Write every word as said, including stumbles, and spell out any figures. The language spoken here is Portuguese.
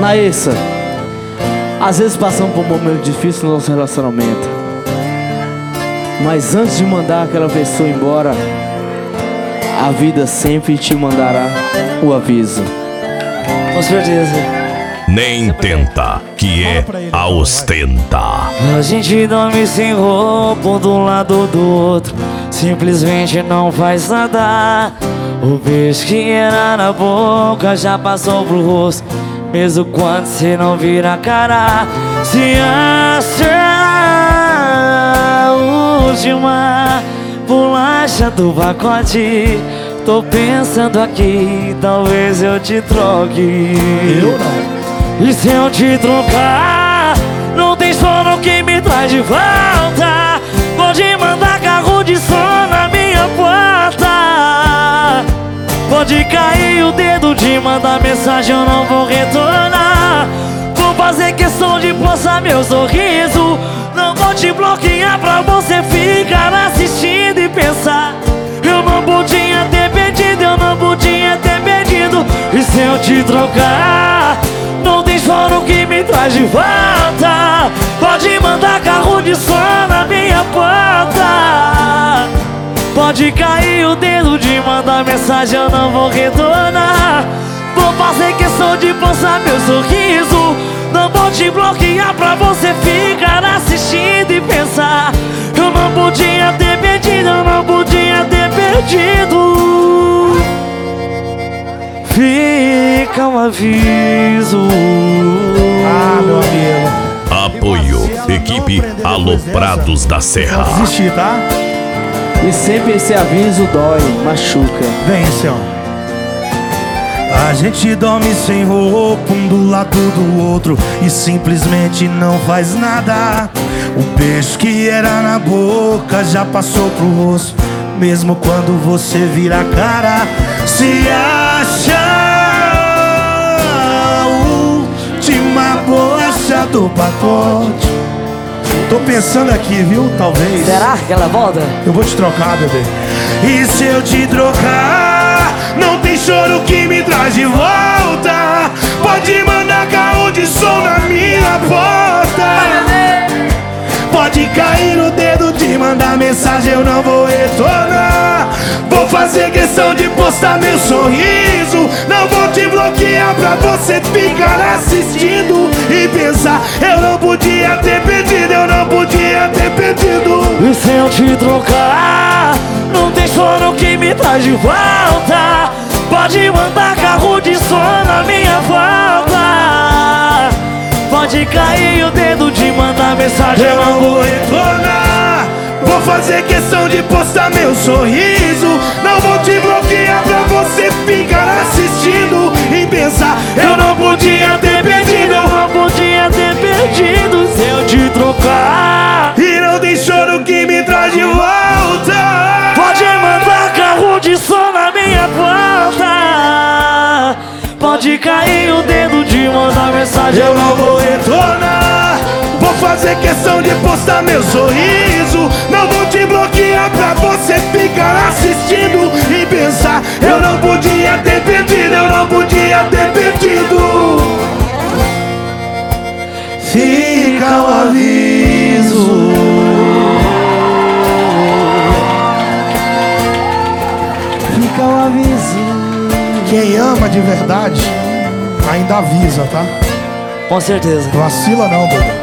Naessa, às vezes passamos por um momento difícil no nosso relacionamento, mas antes de mandar aquela pessoa embora, a vida sempre te mandará o aviso. Com certeza. Nem tenta, que é a ostenta. A gente dorme sem roupa um do lado do outro, simplesmente não faz nada. O beijo que era na boca já passou pro rosto, mesmo quando cê não vira a cara. Se acha a última bolacha do pacote, tô pensando aqui, talvez eu te troque. Eu não. E se eu te trocar, não tem sono que me traz de volta. Pode mandar carro de som na minha porta. Pode cair o dedo de mandar mensagem, eu não vou retornar. Vou fazer questão de postar meu sorriso. Não vou te bloquear pra você ficar assistindo e pensar: eu não podia ter perdido, eu não podia ter perdido. E se eu te trocar, não tem sono que me traz de volta. Pode mandar carro de som na minha porta. Pode cair o dedo de mandar mensagem, eu não vou retornar. Vou fazer questão de postar meu sorriso. Não vou te bloquear pra você ficar assistindo e pensar: eu não podia ter perdido, eu não podia ter perdido. Fica um aviso. Ah, meu amigo. Apoio, equipe Aloprados da Serra. Não desistir, tá? E sempre esse aviso dói, machuca. Vem, senhor. A gente dorme sem roupa um do lado do outro e simplesmente não faz nada. O beijo que era na boca já passou pro rosto, mesmo quando você vira a cara. Se acha a última bolacha do pacote. Tô pensando aqui, viu? Talvez. Será que ela volta? Eu vou te trocar, bebê. E se eu te trocar, não tem choro que me traz de volta. Pode mandar carro de som na minha porta. Pode cair no dedo de mandar mensagem, eu não vou retornar. Vou fazer questão de postar meu sorriso. Não vou te bloquear pra você ficar assistindo e pensar: eu não podia ter perdido, eu não podia ter perdido. E se eu te trocar, não tem sono que me traz de volta. Pode mandar carro de som na minha volta. Pode cair o dedo de mandar mensagem, eu não vou retornar. Vou fazer questão de postar meu sorriso. Não vou te bloquear pra você ficar assistindo e pensar: eu não podia ter perdido, eu não podia ter perdido. Se eu te trocar, e não tem choro que me traz de volta. pode mandar carro de som na minha porta. Pode cair o dedo de mandar mensagem, eu não vou retornar. Vou fazer questão de postar meu sorriso. Não vou te bloquear pra você ficar assistindo e pensar: eu não podia ter perdido, eu não podia ter perdido. Fica o aviso. Fica o aviso. Quem ama de verdade ainda avisa, tá? com certeza. Vacila não, bebê.